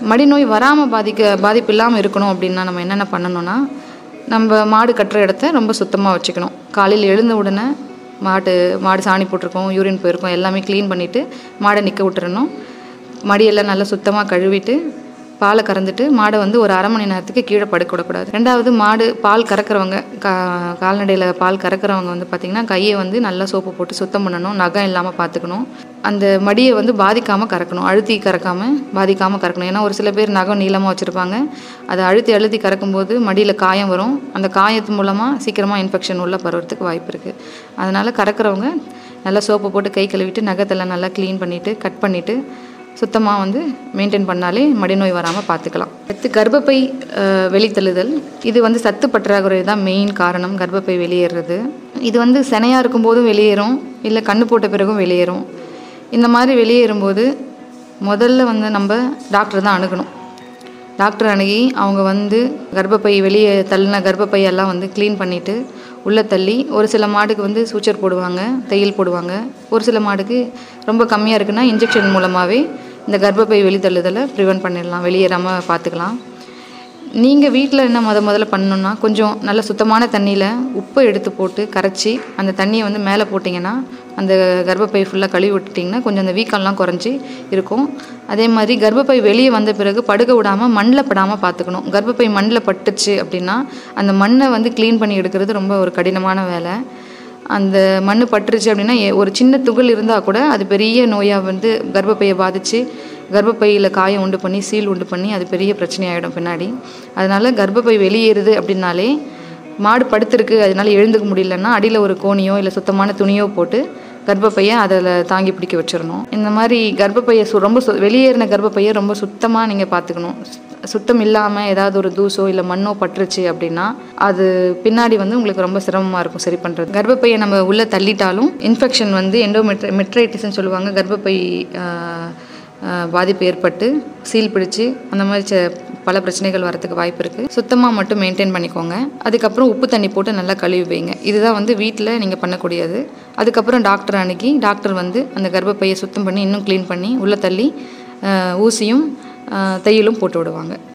மடிநோய் வராமல் பாதிப்பு இல்லாமல் இருக்கணும் அப்படின்னா நம்ம என்னென்ன பண்ணணும்னா, நம்ம மாடு கட்டுற இடத்த ரொம்ப சுத்தமாக வச்சுக்கணும். காலையில் எழுந்த உடனே மாடு சாணி போட்டிருக்கோம், யூரின் போயிருக்கோம், எல்லாமே க்ளீன் பண்ணிவிட்டு மாடை நிற்க விட்டுறணும். மடியெல்லாம் நல்லா சுத்தமாக கழுவிட்டு பாலை கறந்துட்டு மாடை வந்து ஒரு அரை மணி நேரத்துக்கு கீழே படுக்க விடக்கூடாது. 2வது, மாடு பால் கறக்கிறவங்க கால்நடையில் பால் கறக்கிறவங்க வந்து பார்த்திங்கன்னா கையை வந்து நல்லா சோப்பு போட்டு சுத்தம் பண்ணணும். நகம் இல்லாமல் பார்த்துக்கணும். அந்த மடியை வந்து பாதிக்காமல் கறக்கணும். அழுத்தி கறக்காமல் பாதிக்காமல் கறக்கணும். ஏன்னா ஒரு சில பேர் நகம் நீளமாக வச்சுருப்பாங்க. அதை அழுத்தி கறக்கும்போது மடியில் காயம் வரும். அந்த காயத்து மூலமாக சீக்கிரமாக இன்ஃபெக்ஷன் உள்ள பரவறதுக்கு வாய்ப்பு இருக்குது. அதனால் கறக்கிறவங்க நல்லா சோப்பு போட்டு கை கழுவிட்டு நகத்தெல்லாம் நல்லா க்ளீன் பண்ணிவிட்டு கட் பண்ணிவிட்டு சுத்தமாக வந்து மெயின்டைன் பண்ணாலே மடிநோய் வராமல் பார்த்துக்கலாம். அடுத்து கர்ப்பப்பை வெளித்தள்ளுதல். இது வந்து சத்து பற்றாக்குறை தான் மெயின் காரணம் கர்ப்பப்பை வெளியேறது. இது வந்து சினையாக இருக்கும்போதும் வெளியேறும், இல்லை கண்ணு போட்ட பிறகும் வெளியேறும். இந்த மாதிரி வெளியேறும்போது முதல்ல வந்து நம்ம டாக்டர் தான் அணுகணும். டாக்டர் அணுகி அவங்க வந்து கர்ப்பப்பை வெளியே தள்ளின கர்ப்பப்பையெல்லாம் வந்து க்ளீன் பண்ணிவிட்டு உள்ளே தள்ளி, ஒரு சில மாடுக்கு வந்து சூச்சர் போடுவாங்க, தையல் போடுவாங்க. ஒரு சில மாடுக்கு ரொம்ப கம்மியாக இருக்குன்னா இன்ஜெக்ஷன் மூலமாகவே இந்த கர்ப்பப்பை வெளித்தள்ளுதலை ப்ரிவென்ட் பண்ணிடலாம், வெளியேறாமல் பார்த்துக்கலாம். நீங்கள் வீட்டில் என்ன முதல்ல பண்ணணுன்னா, கொஞ்சம் நல்ல சுத்தமான தண்ணியில் உப்பை எடுத்து போட்டு கரைச்சி அந்த தண்ணியை வந்து மேலே போட்டிங்கன்னா, அந்த கர்ப்பப்பை ஃபுல்லாக கழுவி விட்டுட்டிங்கன்னா கொஞ்சம் அந்த வீக்கம்லாம் குறைஞ்சி இருக்கும். அதே மாதிரி கர்ப்பப்பை வெளியே வந்த பிறகு படுக்க விடாமல் மண்ணில் படாமல் பார்த்துக்கணும். கர்ப்பப்பை மண்ணில் பட்டுச்சு அப்படின்னா அந்த மண்ணை வந்து க்ளீன் பண்ணி எடுக்கிறது ரொம்ப ஒரு கடினமான வேலை. அந்த மண் பட்டுருச்சு அப்படின்னா ஒரு சின்ன துகள் இருந்தால் கூட அது பெரிய நோயாக வந்து கர்ப்பப்பையை பாதித்து கர்ப்பப்பையில் காயம் உண்டு பண்ணி சீல் உண்டு பண்ணி அது பெரிய பிரச்சனையாகிடும் பின்னாடி. அதனால் கர்ப்பப்பை வெளியேறுது அப்படின்னாலே, மாடு படுத்துருக்கு அதனால எழுந்துக்க முடியலன்னா அடியில் ஒரு கோணியோ இல்லை சுத்தமான துணியோ போட்டு கர்ப்பப்பையை அதில் தாங்கி பிடிக்க வச்சிடணும். இந்த மாதிரி கர்ப்பப்பையை ரொம்ப வெளியேறின கர்ப்பப்பையை ரொம்ப சுத்தமாக நீங்கள் பார்த்துக்கணும். சுத்தம் இல்லாமல் ஏதாவது ஒரு தூசோ இல்லை மண்ணோ பட்டுருச்சு அப்படின்னா அது பின்னாடி வந்து உங்களுக்கு ரொம்ப சிரமமாக இருக்கும் சரி பண்ணுறது. கர்ப்பப்பையை நம்ம உள்ளே தள்ளிட்டாலும் இன்ஃபெக்ஷன் வந்து எண்டோமெட்ரைட்டிஸ்ன்னு சொல்லுவாங்க. கர்ப்பப்பை பாதிப்பு ஏற்பட்டு சீல் பிடிச்சி அந்த மாதிரி பல பிரச்சனைகள் வரத்துக்கு வாய்ப்பு இருக்குது. சுத்தமாக மட்டும் மெயின்டைன் பண்ணிக்கோங்க. அதுக்கப்புறம் உப்பு தண்ணி போட்டு நல்லா கழுவி வைங்க. இதுதான் வந்து வீட்டில் நீங்கள் பண்ணக்கூடியது. அதுக்கப்புறம் டாக்டர் அணுகி டாக்டர் வந்து அந்த கர்ப்பப்பையை சுத்தம் பண்ணி இன்னும் க்ளீன் பண்ணி உள்ளே தள்ளி ஊசியும் தையலும் போட்டு விடுவாங்க.